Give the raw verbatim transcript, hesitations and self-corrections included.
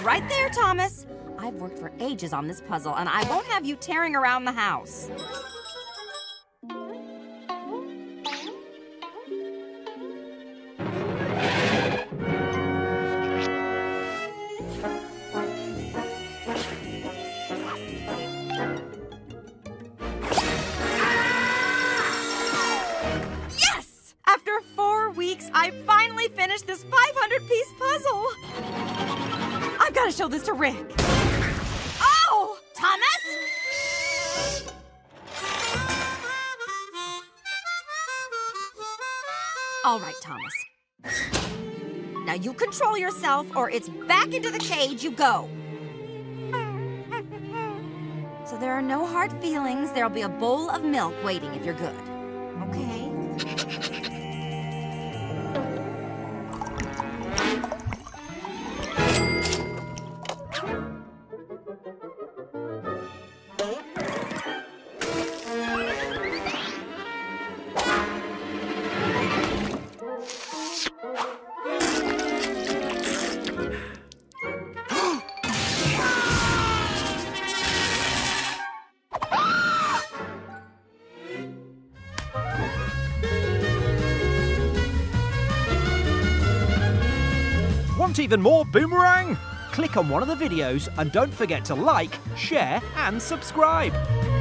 right there, Thomas. I've worked for ages on this puzzle, and I won't have you tearing around the house. Yes! After four weeks, I finally finished this five hundred piece puzzle. I've got to show this to Rick. Oh! Thomas? All right, Thomas. Now you control yourself, or it's back into the cage you go. So there are no hard feelings. There'll be a bowl of milk waiting if you're good. Okay? Want even more Boomerang? Click on one of the videos and don't forget to like, share and subscribe.